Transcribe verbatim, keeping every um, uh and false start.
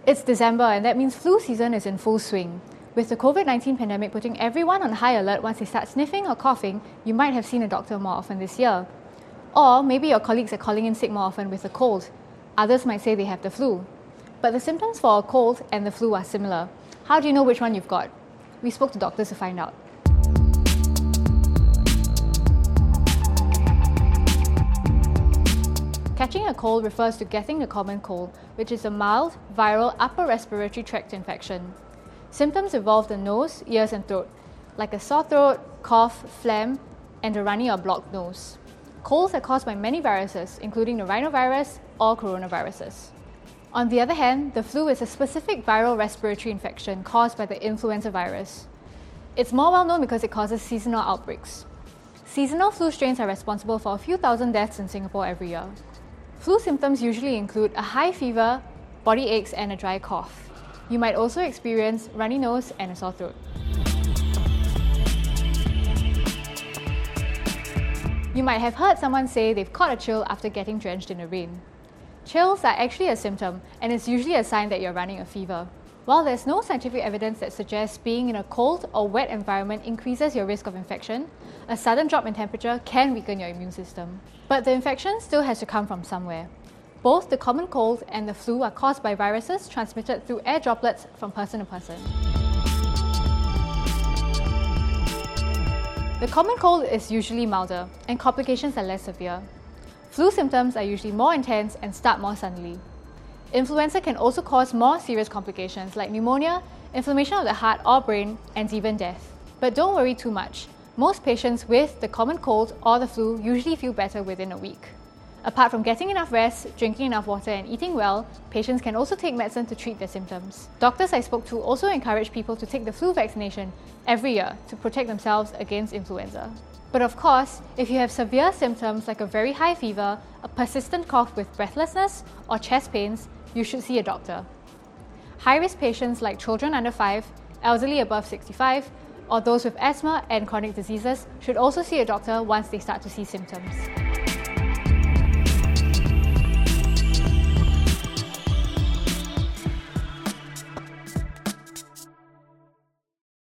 It's December, and that means flu season is in full swing. With the COVID nineteen pandemic putting everyone on high alert once they start sniffing or coughing, you might have seen a doctor more often this year. Or maybe your colleagues are calling in sick more often with a cold. Others might say they have the flu. But the symptoms for a cold and the flu are similar. How do you know which one you've got? We spoke to doctors to find out. Catching a cold refers to getting the common cold, which is a mild, viral upper respiratory tract infection. Symptoms involve the nose, ears and throat, like a sore throat, cough, phlegm, and a runny or blocked nose. Colds are caused by many viruses, including the rhinovirus or coronaviruses. On the other hand, the flu is a specific viral respiratory infection caused by the influenza virus. It's more well known because it causes seasonal outbreaks. Seasonal flu strains are responsible for a few thousand deaths in Singapore every year. Flu symptoms usually include a high fever, body aches, and a dry cough. You might also experience runny nose and a sore throat. You might have heard someone say they've caught a chill after getting drenched in the rain. Chills are actually a symptom, and it's usually a sign that you're running a fever. While there's no scientific evidence that suggests being in a cold or wet environment increases your risk of infection, a sudden drop in temperature can weaken your immune system. But the infection still has to come from somewhere. Both the common cold and the flu are caused by viruses transmitted through air droplets from person to person. The common cold is usually milder, and complications are less severe. Flu symptoms are usually more intense and start more suddenly. Influenza can also cause more serious complications like pneumonia, inflammation of the heart or brain, and even death. But don't worry too much. Most patients with the common cold or the flu usually feel better within a week. Apart from getting enough rest, drinking enough water and eating well, patients can also take medicine to treat their symptoms. Doctors I spoke to also encourage people to take the flu vaccination every year to protect themselves against influenza. But of course, if you have severe symptoms like a very high fever, a persistent cough with breathlessness, or chest pains, you should see a doctor. High-risk patients like children under five, elderly above sixty-five, or those with asthma and chronic diseases should also see a doctor once they start to see symptoms.